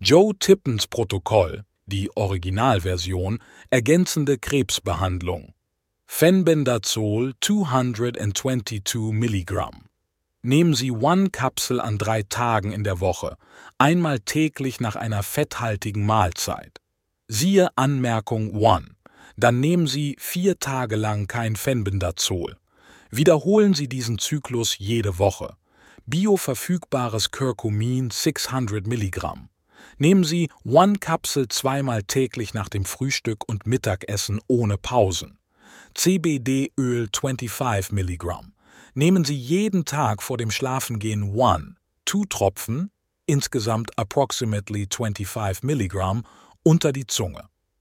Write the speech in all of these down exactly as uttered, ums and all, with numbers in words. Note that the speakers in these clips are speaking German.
Joe Tippens Protokoll, die Originalversion, ergänzende Krebsbehandlung. Fenbendazol zweihundertzweiundzwanzig Milligramm. Nehmen Sie eine Kapsel an drei Tagen in der Woche, einmal täglich nach einer fetthaltigen Mahlzeit. Siehe Anmerkung eins. Dann nehmen Sie vier Tage lang kein Fenbendazol. Wiederholen Sie diesen Zyklus jede Woche. Bioverfügbares Curcumin sechshundert Milligramm. Nehmen Sie eine Kapsel zweimal täglich nach dem Frühstück und Mittagessen ohne Pausen. C B D-Öl fünfundzwanzig Milligramm. Nehmen Sie jeden Tag vor dem Schlafengehen eine, zwei Tropfen, insgesamt approximately fünfundzwanzig Milligramm, unter die Zunge.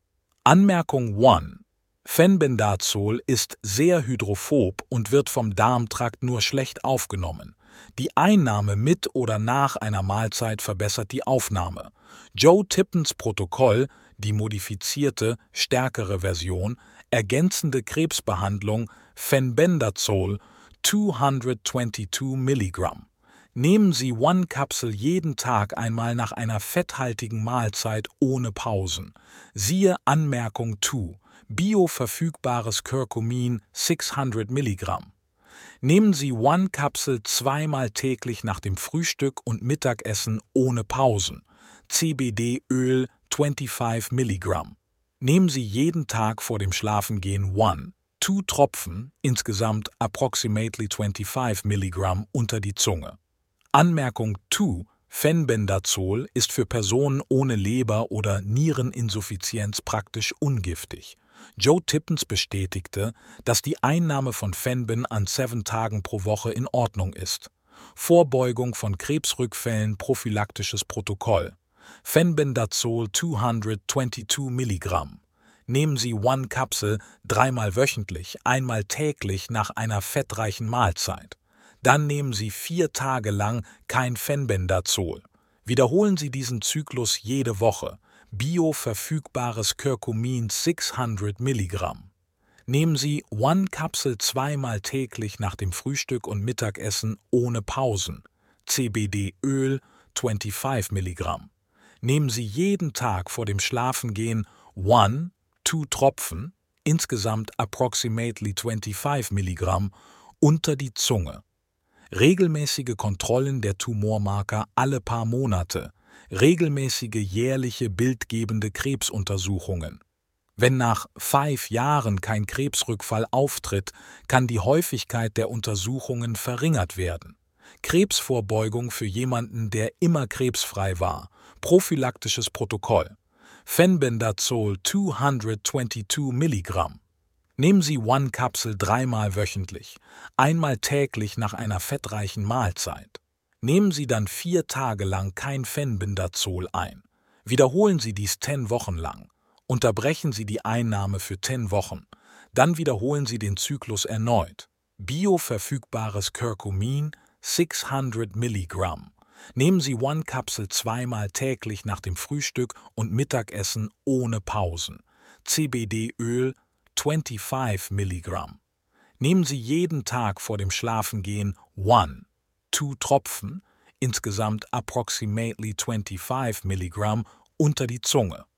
Anmerkung eins. Fenbendazol ist sehr hydrophob und wird vom Darmtrakt nur schlecht aufgenommen. Die Einnahme mit oder nach einer Mahlzeit verbessert die Aufnahme. Joe Tippens Protokoll, die modifizierte, stärkere Version, ergänzende Krebsbehandlung, Fenbendazol zweihundertzweiundzwanzig Milligramm. Nehmen Sie eine Kapsel jeden Tag einmal nach einer fetthaltigen Mahlzeit ohne Pausen. Siehe Anmerkung zwei. Bioverfügbares Curcumin sechshundert Milligramm. Nehmen Sie eine Kapsel zweimal täglich nach dem Frühstück und Mittagessen ohne Pausen. C B D-Öl fünfundzwanzig Milligramm. Nehmen Sie jeden Tag vor dem Schlafengehen eine, zwei Tropfen, insgesamt approximately fünfundzwanzig Milligramm, unter die Zunge. Anmerkung zwei. Fenbendazol ist für Personen ohne Leber- oder Niereninsuffizienz praktisch ungiftig. Joe Tippens bestätigte, dass die Einnahme von Fenben an sieben Tagen pro Woche in Ordnung ist. Vorbeugung von Krebsrückfällen, prophylaktisches Protokoll. Fenbendazol zweihundertzweiundzwanzig Milligramm. Nehmen Sie eine Kapsel dreimal wöchentlich, einmal täglich nach einer fettreichen Mahlzeit. Dann nehmen Sie vier Tage lang kein Fenbendazol. Wiederholen Sie diesen Zyklus jede Woche. Bioverfügbares Curcumin sechshundert Milligramm. Nehmen Sie eine Kapsel zweimal täglich nach dem Frühstück und Mittagessen ohne Pausen. C B D-Öl fünfundzwanzig Milligramm. Nehmen Sie jeden Tag vor dem Schlafengehen eine, zwei Tropfen, insgesamt approximately fünfundzwanzig Milligramm, unter die Zunge. Regelmäßige Kontrollen der Tumormarker alle paar Monate. Regelmäßige jährliche bildgebende Krebsuntersuchungen. Wenn nach fünf Jahren kein Krebsrückfall auftritt, kann die Häufigkeit der Untersuchungen verringert werden. Krebsvorbeugung für jemanden, der immer krebsfrei war. Prophylaktisches Protokoll. Fenbendazol zweihundertzweiundzwanzig Milligramm. Nehmen Sie eine Kapsel dreimal wöchentlich, einmal täglich nach einer fettreichen Mahlzeit. Nehmen Sie dann vier Tage lang kein Fenbendazol ein. Wiederholen Sie dies zehn Wochen lang. Unterbrechen Sie die Einnahme für zehn Wochen. Dann wiederholen Sie den Zyklus erneut. Bioverfügbares Curcumin sechshundert Milligramm. Nehmen Sie eine Kapsel zweimal täglich nach dem Frühstück und Mittagessen ohne Pausen. C B D-Öl fünfundzwanzig Milligramm. Nehmen Sie jeden Tag vor dem Schlafengehen eine, zwei Tropfen, insgesamt approximately fünfundzwanzig Milligramm, unter die Zunge.